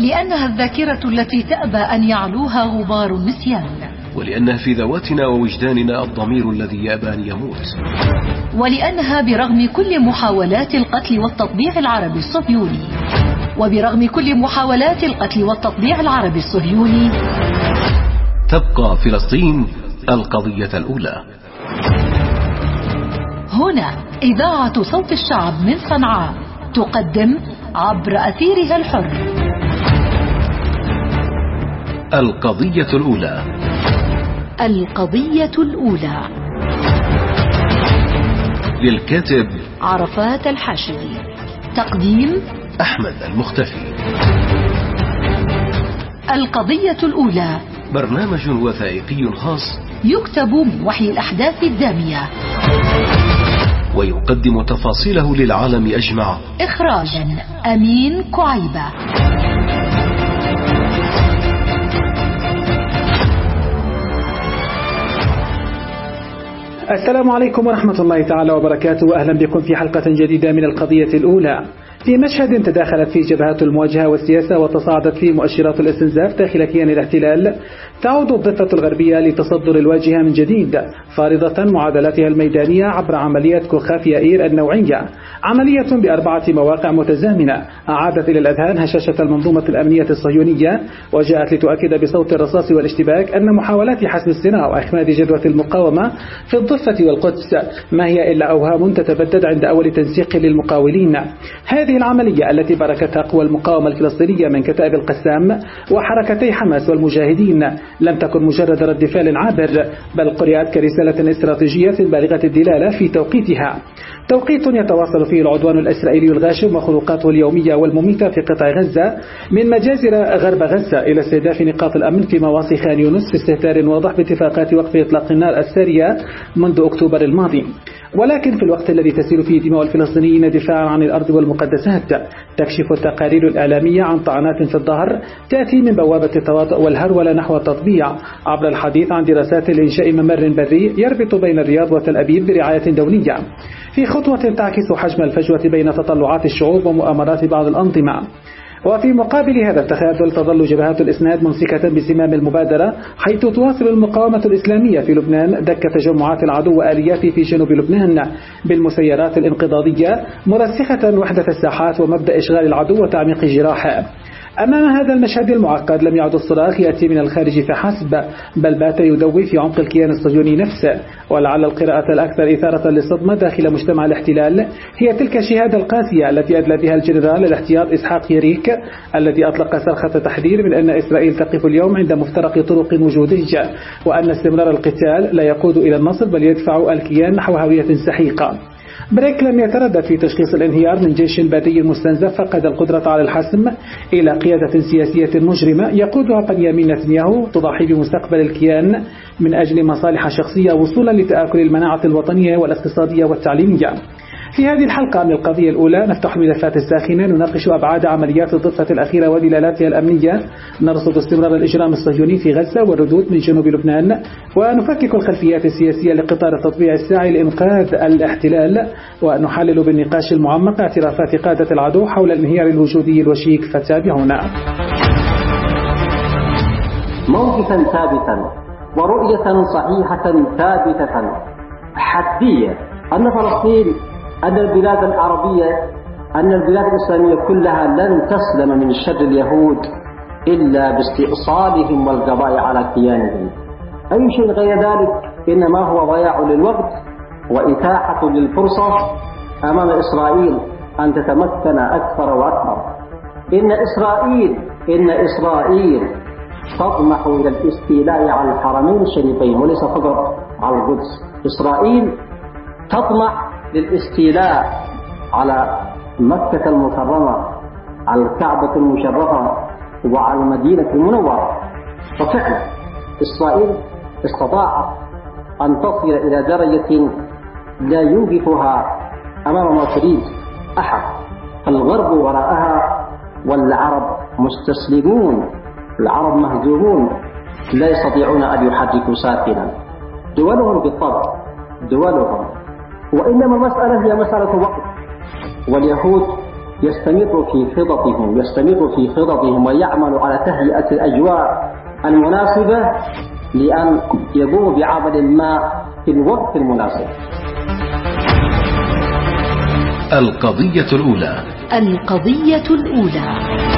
لأنها الذاكرة التي تأبى أن يعلوها غبار النسيان، ولأنها في ذواتنا ووجداننا الضمير الذي يأبى أن يموت، ولأنها برغم كل محاولات القتل والتطبيع العربي الصهيوني، وبرغم كل محاولات القتل والتطبيع العربي الصهيوني تبقى فلسطين القضية الأولى. هنا إذاعة صوت الشعب من صنعاء تقدم عبر أثيرها الحر القضية الأولى. القضية الأولى للكاتب عرفات الحاشدي، تقديم أحمد المختفي. القضية الأولى برنامج وثائقي خاص يكتب من وحي الأحداث الدامية ويقدم تفاصيله للعالم أجمع. إخراجا أمين كعيبة. السلام عليكم ورحمة الله تعالى وبركاته، أهلا بكم في حلقة جديدة من القضية الأولى. في مشهد تداخلت فيه جبهات المواجهة والسياسة وتصاعدت فيه مؤشرات الاستنزاف داخل كيان الاحتلال، تعود الضفة الغربية لتصدر الواجهة من جديد، فارضة معادلاتها الميدانية عبر عملية كوخاف يائير النوعية، عملية ب4 مواقع متزامنة أعادت إلى الأذهان هشاشة المنظومة الأمنية الصهيونية، وجاءت لتؤكد بصوت الرصاص والاشتباك أن محاولات حسم الصراع وإخماد جدوى المقاومة في الضفة والقدس ما هي إلا أوهام تتبدد عند أول تنسيق للمقاولين. هذه العملية التي باركتها قوى المقاومة الفلسطينية من كتائب القسام وحركتي حماس والمجاهدين لم تكن مجرد رد فعل عابر، بل قرأت كرسالة استراتيجية بالغة الدلالة في توقيتها، توقيت يتواصل فيه العدوان الإسرائيلي الغاشم وخروقاته اليومية والمميتة في قطاع غزة من مجازر غرب غزة إلى استهداف نقاط الأمن في مواصي خان يونس في استهتار واضح باتفاقات وقف إطلاق النار السارية منذ أكتوبر الماضي. ولكن في الوقت الذي تسيل فيه دماء الفلسطينيين دفاعا عن الأرض والمقدسات، تكشف التقارير الإعلامية عن طعنات في الظهر تأتي من بوابة التواطؤ والهرولة نحو التطبيع عبر الحديث عن دراسات لإنشاء ممر بري يربط بين الرياض وتل أبيب برعاية دولية، في خطوة تعكس حجم الفجوة بين تطلعات الشعوب ومؤامرات بعض الأنظمة. وفي مقابل هذا التخاذل تظل جبهات الإسناد ممسكة بزمام المبادرة، حيث تواصل المقاومة الإسلامية في لبنان دك تجمعات العدو وآلياته في جنوب لبنان بالمسيرات الانقضاضية، مرسخة وحدة الساحات ومبدأ إشغال العدو وتعميق جراحه. أمام هذا المشهد المعقد لم يعد الصراخ يأتي من الخارج فحسب، بل بات يدوي في عمق الكيان الصهيوني نفسه. ولعل القراءة الأكثر إثارة للصدمة داخل مجتمع الاحتلال هي تلك الشهادة القاسية التي أدلى بها الجنرال الاحتياط إسحاق يريك، الذي أطلق صرخة تحذير من أن إسرائيل تقف اليوم عند مفترق طرق وجودية، وأن استمرار القتال لا يقود إلى النصر بل يدفع الكيان نحو هوية سحيقة. بريك لم يتردد في تشخيص الانهيار من جيش بري مستنزف فقد القدرة على الحسم إلى قيادة سياسية مجرمة يقودها بنيامين نتنياهو تضحي بمستقبل الكيان من أجل مصالح شخصية وصولا لتآكل المناعة الوطنية والاقتصادية والتعليمية. في هذه الحلقة من القضية الأولى نفتح الملفات الساخنة، نناقش أبعاد عمليات الضفة الأخيرة ودلالاتها الأمنية، نرصد استمرار الإجرام الصهيوني في غزة والردود من جنوب لبنان، ونفكك الخلفيات السياسية لقطار التطبيع الساعي لإنقاذ الاحتلال، ونحلل بالنقاش المعمق اعترافات قادة العدو حول الانهيار الوجودي الوشيك. فتابعونا. موقفا ثابتا ورؤية صحيحة ثابتة حدية أن فلسطين، أن البلاد العربية، أن البلاد الإسلامية كلها لن تسلم من شر اليهود إلا باستئصالهم والقضاء على كيانهم. أي شيء غير ذلك إنما هو ضياع للوقت وإتاحة للفرصة أمام إسرائيل أن تتمكن أكثر وأكثر. إن إسرائيل تطمح إلى الاستيلاء على الحرمين الشريفين وليس فقط على القدس. إسرائيل تطمح للاستيلاء على مكة المكرمة، على الكعبة المشرفة، وعلى المدينة المنورة. وفعلا إسرائيل استطاعت أن تصل إلى درجة لا يوقفها أمام ما تريد أحد. الغرب وراءها والعرب مستسلمون، العرب مهزومون لا يستطيعون أن يحركوا ساكنا. دولهم بالطبع دولهم، وإنما المسألة هي مسألة وقت، واليهود يستمر في خططهم ويعمل على تهيئة الأجواء المناسبة لأن يقوم بعمل ما في الوقت المناسب. القضية الأولى.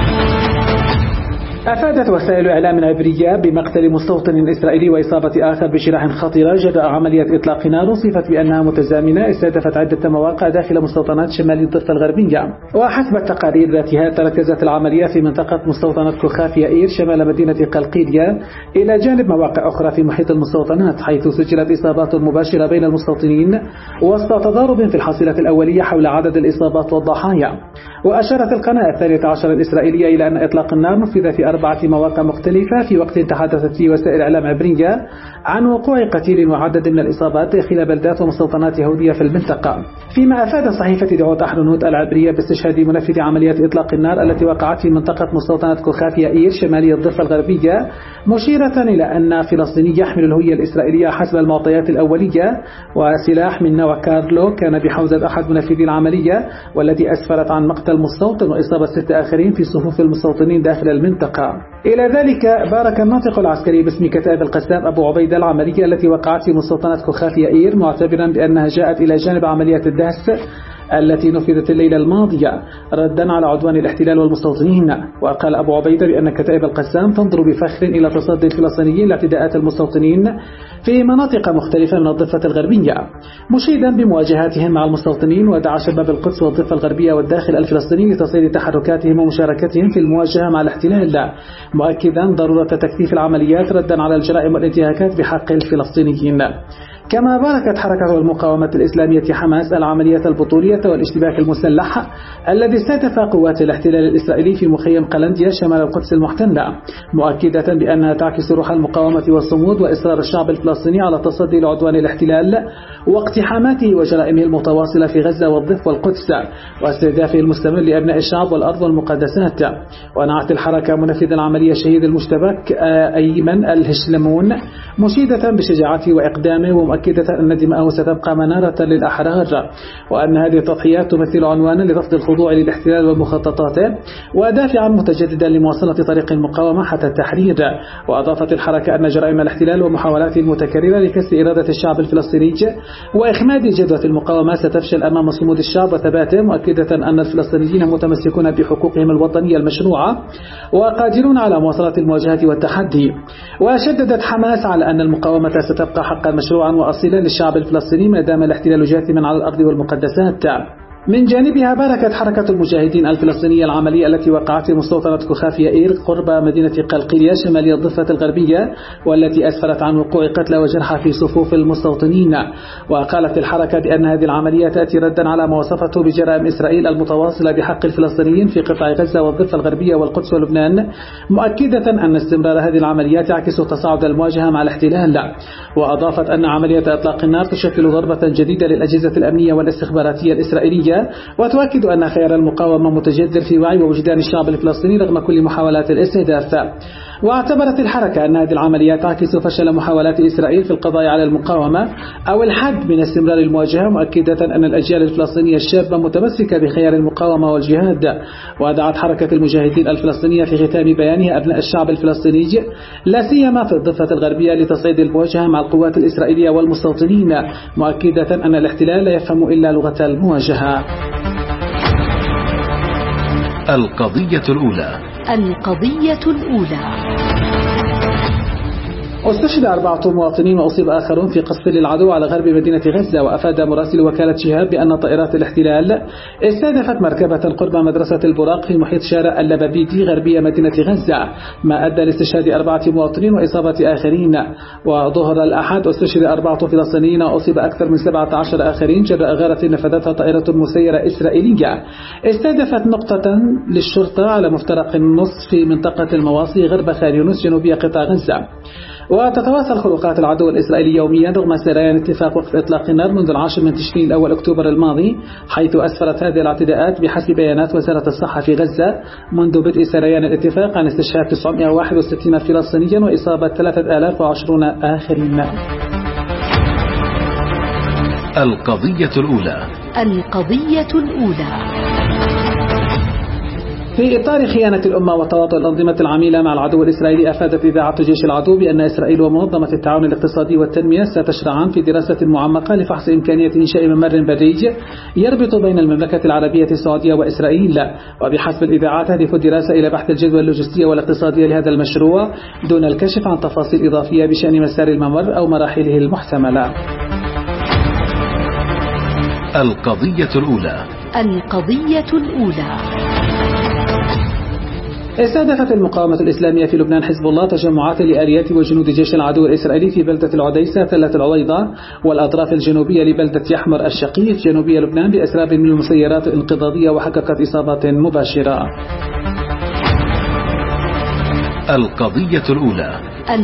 أفادت وسائل إعلام عبرية بمقتل مستوطن إسرائيلي وإصابة آخر بجراح خطيرة جراء عملية إطلاق نار وصفت بأنها متزامنة استهدفت عدة مواقع داخل مستوطنات شمال الضفة الغربية. وحسب التقارير ذاتها تركزت العملية في منطقة مستوطنة كوخاف يائير شمال مدينة قلقيلية إلى جانب مواقع أخرى في محيط المستوطنات، حيث سجلت إصابات مباشرة بين المستوطنين وسط تضارب في الحصيلة الأولية حول عدد الإصابات والضحايا. وأشارت القناة 12 الإسرائيلية إلى أن إطلاق النار نفذ في 4 مواقع مختلفة في وقت تحدثت فيه وسائل إعلام عبرية عن وقوع قتيل وعدد من الإصابات داخل بلدات ومستوطنات يهودية في المنطقة. فيما أفاد صحيفة دعوة أحرنوت العبرية باستشهاد منفذ عملية إطلاق النار التي وقعت في منطقة مستوطنة كوخاف يائير شمالي الضفة الغربية، مشيرة إلى أن فلسطيني يحمل الهوية الإسرائيلية حسب المعطيات الأولية وسلاح من نوع كارلو كان بحوزة أحد منفذي العملية، والتي أسفرت عن مقتل مستوطن وإصابة 6 آخرين في صفوف المستوطنين داخل المنطقة. إلى ذلك بارك الناطق العسكري باسم كتائب القسام أبو عبيدة العملية التي وقعت في مستوطنة كوخاف يائير، معتبرا بأنها جاءت إلى جانب عملية الدهس التي نفذت الليلة الماضية ردا على عدوان الاحتلال والمستوطنين. وقال أبو عبيدة بأن كتائب القسام تنظر بفخر إلى تصدي الفلسطينيين لاعتداءات المستوطنين في مناطق مختلفة من الضفة الغربية، مشيدا بمواجهاتهم مع المستوطنين، ودعا شباب القدس والضفة الغربية والداخل الفلسطيني لتصعيد تحركاتهم ومشاركتهم في المواجهة مع الاحتلال، مؤكدا ضرورة تكثيف العمليات ردا على الجرائم والانتهاكات بحق الفلسطينيين. كما باركت حركة المقاومة الإسلامية حماس العملية البطولية والاشتباك المسلح الذي استهدف قوات الاحتلال الإسرائيلي في مخيم قلنديا شمال القدس المحتلة، مؤكدة بأنها تعكس روح المقاومة والصمود وإصرار الشعب الفلسطيني على التصدي لعدوان الاحتلال واقتحاماته وجرائمه المتواصلة في غزة والضفة والقدس واستهدافه المستمر لأبناء الشعب والأرض والمقدسات. ونعت الحركة منفذ العملية شهيد المشتبك أيمن الهشلمون، مشيدة بشجاعته وإقدامه ومؤكدة أن دماءه ستبقى منارة للأحرار، وأن هذه التضحيات تمثل عنوانا لرفض الخضوع للاحتلال ومخططاته ودافعا متجددا لمواصلة طريق المقاومة حتى التحرير. وأضافت الحركة أن جرائم الاحتلال ومحاولاته المتكررة لكسر إرادة الشعب الفلسطيني وإخماد جدوى المقاومة ستفشل أمام صمود الشعب وثباته، مؤكدة أن الفلسطينيين متمسكون بحقوقهم الوطنية المشروعة وقادرون على مواصلة المواجهة والتحدي. وشددت حماس على أن المقاومة ستبقى حقا مشروعا وأصيلا للشعب الفلسطيني ما دام الاحتلال جاثما على الأرض والمقدسات. من جانبها باركت حركة المجاهدين الفلسطينية العملية التي وقعت في مستوطنة كوخاف يائير قرب مدينة قلقيلية شمالي الضفة الغربية، والتي أسفرت عن وقوع قتلى وجرحى في صفوف المستوطنين. وقالت الحركة بأن هذه العملية تأتي ردا على ما وصفته بجرائم إسرائيل المتواصلة بحق الفلسطينيين في قطاع غزة والضفة الغربية والقدس ولبنان، مؤكدة أن استمرار هذه العمليات يعكس تصاعد المواجهة مع الاحتلال. وأضافت أن عملية إطلاق النار تشكل ضربة جديدة للأجهزة الأمنية والاستخباراتية الإسرائيلية، وتؤكد أن خيار المقاومة متجذر في وعي ووجدان الشعب الفلسطيني رغم كل محاولات الاستهداف. واعتبرت الحركة أن هذه العمليات تعكس فشل محاولات إسرائيل في القضاء على المقاومة أو الحد من استمرار المواجهة، مؤكدة أن الأجيال الفلسطينية الشابة متمسكة بخيار المقاومة والجهاد. ودعت حركة المجاهدين الفلسطينية في ختام بيانها أبناء الشعب الفلسطيني لا سيما في الضفة الغربية لتصعيد المواجهة مع القوات الإسرائيلية والمستوطنين، مؤكدة أن الاحتلال لا يفهم إلا لغة المواجهة. القضية الأولى. استشهد 4 مواطنين وأصيب آخرون في قصف للعدو على غرب مدينة غزة. وأفاد مراسل وكالة شهاب بأن طائرات الاحتلال استهدفت مركبة قرب مدرسة البراق في محيط شارع اللبابيدي غربية مدينة غزة، ما أدى لاستشهاد 4 مواطنين وإصابة آخرين. وظهر الأحد استشهد 4 فلسطينيين وأصيب أكثر من 17 آخرين جراء غارة نفذتها طائرة مسيرة إسرائيلية استهدفت نقطة للشرطة على مفترق النصف في منطقة المواصي غرب خان يونس جنوبية قطاع غزة. وتتواصل خروقات العدو الإسرائيلي يوميا رغم سريان اتفاق وقف إطلاق النار منذ 10 من تشرين الأول أكتوبر الماضي، حيث أسفرت هذه الاعتداءات بحسب بيانات وزارة الصحة في غزة منذ بدء سريان الاتفاق عن استشهاد 961 فلسطينيا وإصابة 3020 آخرين. القضية الأولى. في إطار خيانة الأمة وتواطؤ الأنظمة العميلة مع العدو الإسرائيلي، أفادت إذاعة جيش العدو بأن إسرائيل ومنظمة التعاون الاقتصادي والتنمية ستشرعان في دراسة معمقة لفحص إمكانية إنشاء ممر بري يربط بين المملكة العربية السعودية وإسرائيل. وبحسب الإذاعة تهدف الدراسة إلى بحث الجدوى اللوجستية والاقتصادية لهذا المشروع دون الكشف عن تفاصيل إضافية بشأن مسار الممر أو مراحله المحتملة. القضية الأولى. استهدفت المقاومة الإسلامية في لبنان حزب الله تجمعات لآليات وجنود جيش العدو الإسرائيلي في بلدة العديسة تلة العويضة والأطراف الجنوبية لبلدة يحمر الشقيق جنوبية لبنان بأسراب من المسيرات الانقضاضية وحققت إصابات مباشرة. القضية الأولى.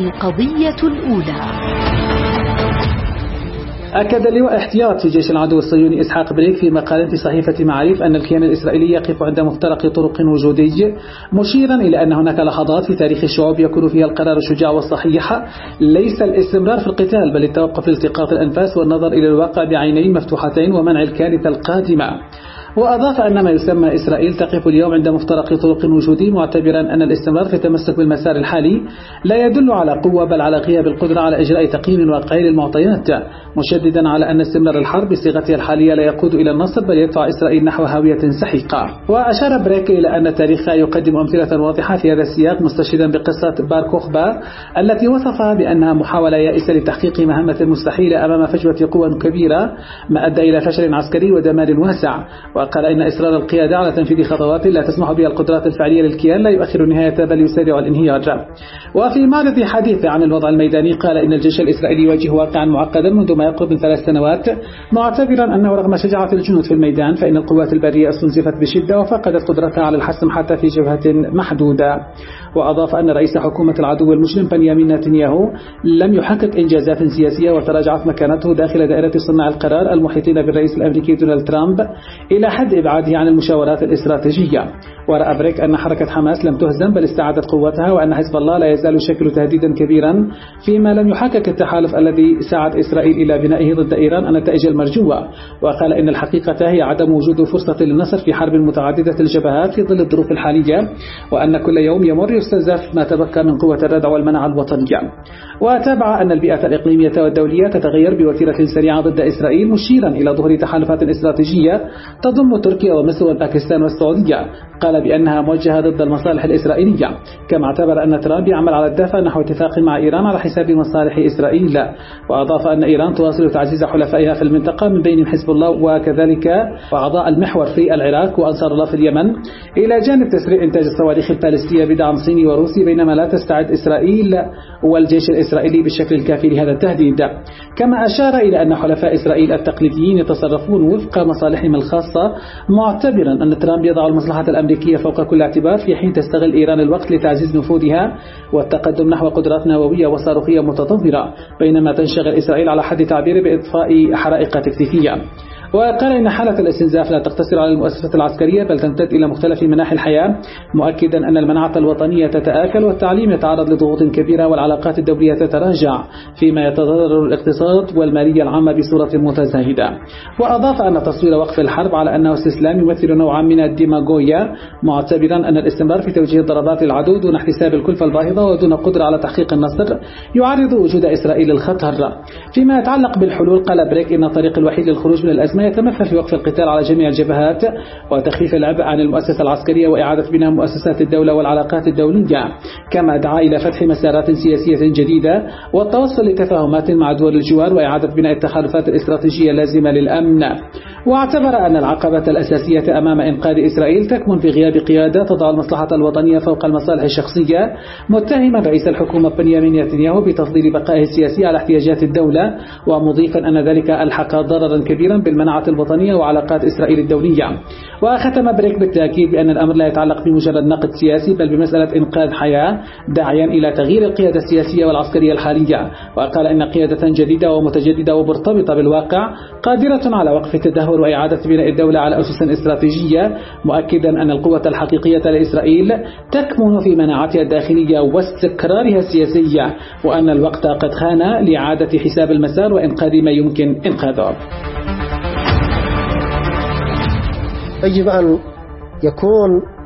أكد لواء احتياط في جيش العدو الصهيوني إسحاق بريك في مقال في صحيفة معارف أن الكيان الإسرائيلي يقف عند مفترق طرق وجودي، مشيرا إلى أن هناك لحظات في تاريخ الشعوب يكون فيها القرار الشجاع والصحيح ليس الاستمرار في القتال بل التوقف لالتقاط الأنفاس والنظر إلى الواقع بعينين مفتوحتين ومنع الكارثة القادمة. وأضاف أن ما يسمى إسرائيل تقف اليوم عند مفترق طرق وجودي، معتبرا أن الاستمرار في التمسك بالمسار الحالي لا يدل على قوة بل على غياب القدرة على إجراء تقييم واقعي للمعطيات، مشددا على أن استمرار الحرب بصيغتها الحالية لا يقود إلى النصر بل يدفع إسرائيل نحو هاوية سحيقة. وأشار بريك إلى أن التاريخ يقدم أمثلة واضحة في هذا السياق، مستشهدا بقصة بار كوخبا التي وصفها بأنها محاولة يائسة لتحقيق مهمة مستحيلة أمام فجوة قوى كبيرة ما أدى إلى فشل عسكري ودمار واسع. وقال إن إصرار القيادة على تنفيذ خطوات لا تسمح بها القدرات الفعلية للكيان لا يؤخر النهاية بل يسارع الانهيار. وفي معرض حديث عن الوضع الميداني قال إن الجيش الإسرائيلي يواجه واقعا معقدا منذ ما يقرب من 3 سنوات، معتبرا أنه رغم شجاعة الجنود في الميدان فإن القوات البرية استنزفت بشدة وفقدت قدرتها على الحسم حتى في جبهة محدودة. وأضاف أن رئيس حكومة العدو المجرم بنيامين نتنياهو لم يحقق إنجازات سياسية وتراجعت مكانته داخل دائرة صناع القرار المحيطين بالرئيس الأمريكي دونالد ترامب إلى حد إبعاده عن المشاورات الاستراتيجية. ورأى بريك أن حركة حماس لم تهزم بل استعادت قوتها، وأن حزب الله لا يزال يشكل تهديدا كبيرا فيما لم يحقق التحالف الذي ساعد إسرائيل إلى بنائه ضد إيران النتائج المرجوة. وقال إن الحقيقة هي عدم وجود فرصة للنصر في حرب متعددة الجبهات في ظل الظروف الحالية، وأن كل يوم يمر يستنزف ما تبقى من قوة الردع والمنع الوطنية. وتابع أن البيئة الإقليمية والدولية تتغير بوتيرة سريعة ضد إسرائيل، مشيرا إلى ظهور تحالفات استراتيجية تضم تركيا ومصر وباكستان والسعودية. قال بأنها موجهة ضد المصالح الإسرائيلية، كما اعتبر أن ترامب يعمل على الدفع نحو اتفاق مع إيران على حساب مصالح إسرائيل. وأضاف أن إيران تواصل تعزيز حلفائها في المنطقة من بين حزب الله وكذلك أعضاء المحور في العراق وأنصار الله في اليمن، إلى جانب تسريع إنتاج الصواريخ البالستية بدعم صيني وروسي، بينما لا تستعد إسرائيل والجيش الإسرائيلي بالشكل الكافي لهذا التهديد. كما أشار إلى أن حلفاء إسرائيل التقليديين يتصرفون وفق مصالحهم الخاصة، معتبرا أن ترامب يضع المصلحة الأمريكية فوق كل اعتبار في حين تستغل إيران الوقت لتعزيز نفوذها والتقدم نحو قدرات نووية وصاروخية متطورة، بينما تنشغل إسرائيل على حد تعبيره بإطفاء حرائق تكتيكية. وقال إن حالة الاستنزاف لا تقتصر على المؤسسات العسكرية بل تمتد إلى مختلف مناحي الحياة، مؤكدا أن المناعة الوطنية تتآكل والتعليم يتعرض لضغوط كبيرة والعلاقات الدولية تتراجع، فيما يتضرر الاقتصاد والمالية العامة بصورة متزايدة. وأضاف أن تصوير وقف الحرب على أنه استسلام يمثل نوعا من الديماغويا، معتبرا أن الاستمرار في توجيه الضربات للعدو دون احتساب الكلفة الباهظة ودون قدرة على تحقيق النصر يعرض وجود إسرائيل للخطر. فيما يتعلق بالحلول قال بريك إن الطريق الوحيد للخروج من الأزمة يتمثل في وقف القتال على جميع الجبهات وتخفيف العبء عن المؤسسة العسكرية وإعادة بناء مؤسسات الدولة والعلاقات الدولية، كما دعا إلى فتح مسارات سياسية جديدة والتوصل لتفاهمات مع دول الجوار وإعادة بناء التحالفات الاستراتيجية اللازمة للأمن. واعتبر أن العقبة الأساسية أمام إنقاذ إسرائيل تكمن في غياب قيادة تضع المصلحة الوطنية فوق المصالح الشخصية، متهما رئيس الحكومة بنيامين نتنياهو بتفضيل بقائه السياسي على احتياجات الدولة، ومضيفا أن ذلك ألحق ضررا كبيرا بالمناعة الوطنية وعلاقات إسرائيل الدولية. وختم بريك بالتأكيد بأن الأمر لا يتعلق بمجرد نقد سياسي بل بمسألة إنقاذ حياة، داعيا إلى تغيير القيادة السياسية والعسكرية الحالية. وقال إن قيادة جديدة ومتجددة ومرتبطة بالواقع قادرة على وقف التدهور وإعادة بناء الدولة على أسس استراتيجية، مؤكدا أن القوة الحقيقية لإسرائيل تكمن في مناعتها الداخلية واستقرارها السياسي، وأن الوقت قد خان لإعادة حساب المسار وإنقاذ ما يمكن إنقاذه. يجب أن يكون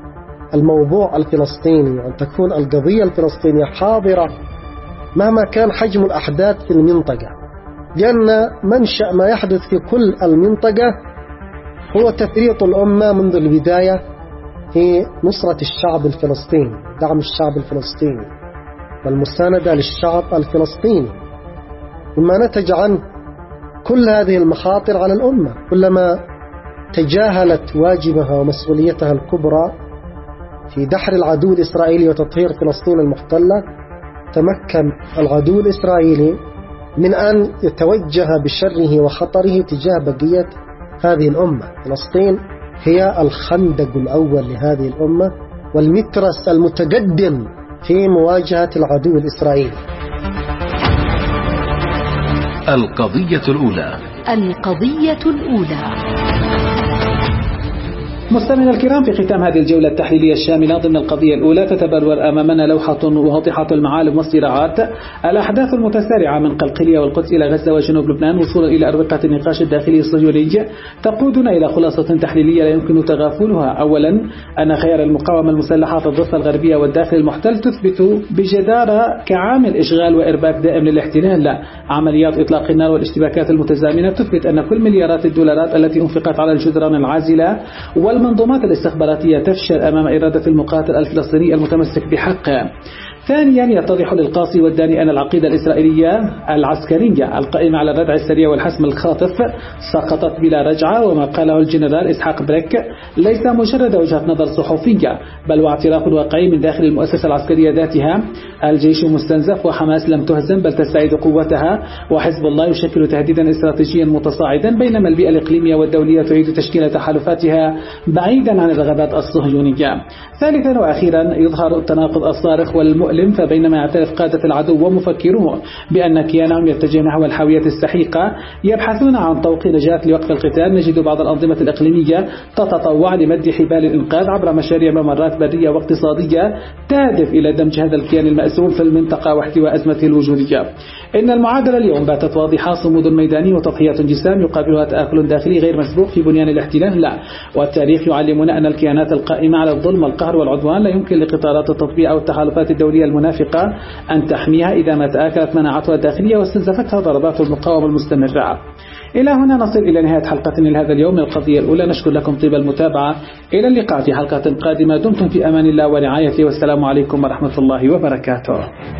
الموضوع الفلسطيني وأن تكون القضية الفلسطينية حاضرة مهما كان حجم الأحداث في المنطقة، لأن منشأ ما يحدث في كل المنطقة هو تفريط الأمة منذ البداية في نصرة الشعب الفلسطيني، دعم الشعب الفلسطيني والمساندة للشعب الفلسطيني، مما نتج عنه كل هذه المخاطر على الأمة. كلما تجاهلت واجبها ومسؤوليتها الكبرى في دحر العدو الإسرائيلي وتطهير فلسطين المحتلة، تمكن العدو الإسرائيلي من أن يتوجه بشره وخطره تجاه بقية هذه الأمة. فلسطين هي الخندق الأول لهذه الأمة والمترس المتقدم في مواجهة العدو الإسرائيلي. القضية الأولى. القضية الأولى. مستمعينا الكرام، في ختام هذه الجولة التحليلية الشاملة ضمن القضية الأولى تتبلور أمامنا لوحة واضحة المعالم والصراعات، الأحداث المتسارعة من قلقلية والقدس إلى غزة وجنوب لبنان وصولا إلى أروقة النقاش الداخلي الصهيوني، تقودنا إلى خلاصة تحليلية لا يمكن تغافلها. أولا، أن خيار المقاومة المسلحة في الضفة الغربية والداخل المحتل تثبت بجدارة كعامل إشغال وإرباك دائم للاحتلال. عمليات إطلاق النار والاشتباكات المتزامنة تثبت أن كل مليارات الدولارات التي أنفقت على الجدران العازلة والمنظومات الاستخباراتية تفشل أمام إرادة المقاتل الفلسطيني المتمسك بحقه. ثانيا، يتضح للقاصي والداني أن العقيدة الإسرائيلية العسكرية القائمة على الردع السريع والحسم الخاطف سقطت بلا رجعة، وما قاله الجنرال إسحاق بريك ليس مجرد وجهة نظر صحفية بل واعتراف واقعي من داخل المؤسسة العسكرية ذاتها. الجيش مستنزف وحماس لم تهزم بل تستعيد قوتها، وحزب الله يشكل تهديدا استراتيجيا متصاعدا، بينما البيئة الإقليمية والدولية تعيد تشكيل تحالفاتها بعيدا عن الرغبات الصهيونية. ثالثا وأخيرا، يظهر التناقض الصارخ والمؤلم، فبينما يعترف قادة العدو ومفكروه بأن كيانهم يتجه نحو الحاوية السحيقة يبحثون عن طوق نجاة لوقف القتال، نجد بعض الأنظمة الإقليمية تتطوع لمد حبال الإنقاذ عبر مشاريع ممرات برية واقتصادية تهدف إلى دمج هذا الكيان المأسوم في المنطقة واحتواء أزمته الوجودية. إن المعادلة اليوم باتت واضحة، صمود ميداني وتضحيات جسام يقابلها تآكل داخلي غير مسبوق في بنيان الاحتلال. لا، والتاريخ يعلمنا أن الكيانات القائمة على الظلم والقهر والعدوان لا يمكن لقطارات التطبيع أو التحالفات الدولية المنافقة أن تحميها إذا ما تآكلت مناعتها الداخلية واستنزفتها ضربات المقاومة المستمرة. إلى هنا نصل إلى نهاية حلقتنا لهذا اليوم من القضية الأولى. نشكر لكم طيب المتابعة، إلى اللقاء في حلقة قادمة. دمتم في أمان الله ورعايته، والسلام عليكم ورحمة الله وبركاته.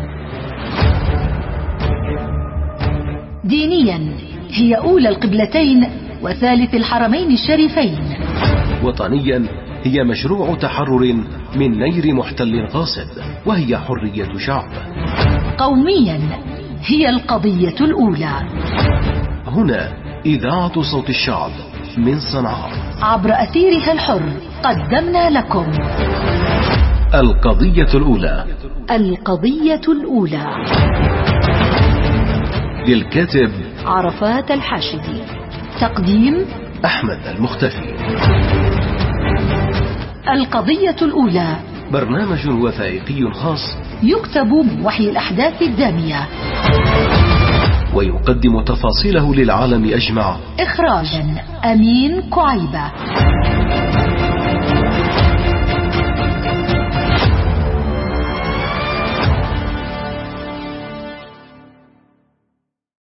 دينيا هي أولى القبلتين وثالث الحرمين الشريفين. وطنيا هي مشروع تحرر من نير محتل غاصب، وهي حرية شعب. قوميا هي القضية الأولى. هنا إذاعة صوت الشعب من صنعاء، عبر أثيرها الحر قدمنا لكم القضية الأولى. القضية الأولى. للكاتب عرفات الحاشدي، تقديم أحمد المختفي. القضية الأولى برنامج وثائقي خاص يكتب من وحي الأحداث الدامية ويقدم تفاصيله للعالم أجمع. إخراجا أمين كعيبة.